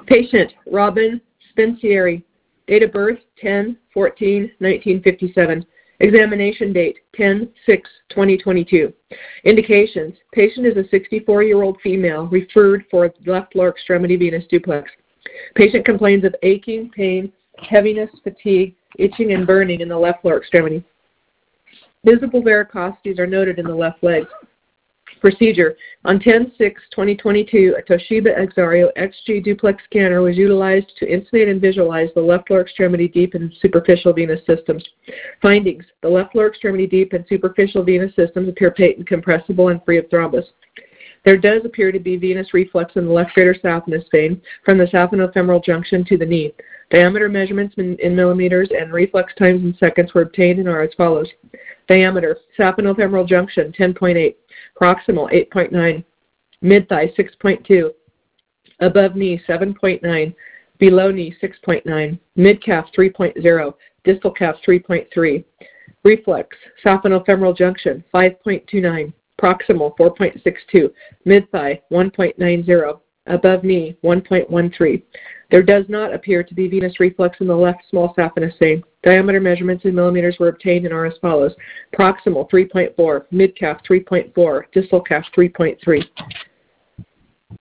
Patient, Robin Spencieri. Date of birth, 10/14/1957. Examination date, 10/6/2022. Indications. Patient is a 64-year-old female referred for left lower extremity venous duplex. Patient complains of aching, pain, heaviness, fatigue, itching, and burning in the left lower extremity. Visible varicosities are noted in the left leg. Procedure. On 10/6/2022, a Toshiba Exario XG duplex scanner was utilized to instate and visualize the left lower extremity deep and superficial venous systems. Findings. The left lower extremity deep and superficial venous systems appear patent, compressible, and free of thrombus. There does appear to be venous reflux in the left greater saphenous vein from the saphenofemoral junction to the knee. Diameter measurements in millimeters and reflux times in seconds were obtained and are as follows. Diameter, saphenofemoral junction, 10.8. Proximal, 8.9. Mid-thigh, 6.2. Above knee, 7.9. Below knee, 6.9. Mid-calf, 3.0. Distal calf, 3.3. Reflex, saphenofemoral junction, 5.29. Proximal, 4.62. Mid-thigh, 1.90. Above knee, 1.13. There does not appear to be venous reflux in the left small saphenous vein. Diameter measurements in millimeters were obtained and are as follows. Proximal, 3.4. Mid-calf, 3.4. Distal calf, 3.3.